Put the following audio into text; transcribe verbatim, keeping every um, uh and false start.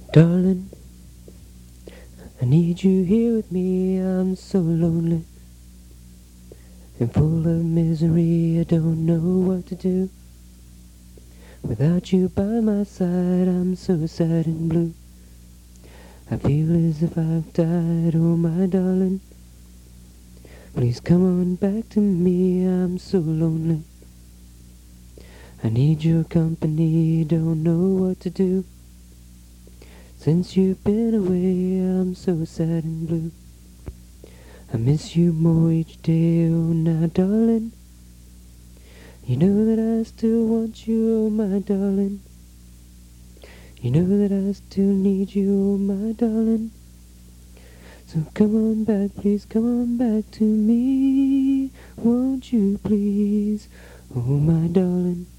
Darling, I need you here with me. I'm so lonely and full of misery. I don't know what to do. Without you by my side, I'm so sad and blue. I feel as if I've died, oh my darling. Please come on back to me, I'm so lonely. I need your company, don't know what to do. Since you've been away, I'm so sad and blue. I miss you more each day, oh now darling. You know that I still want you, oh my darling. You know that I still need you, oh my darling. So come on back, please come on back to me. Won't you please, oh my darling.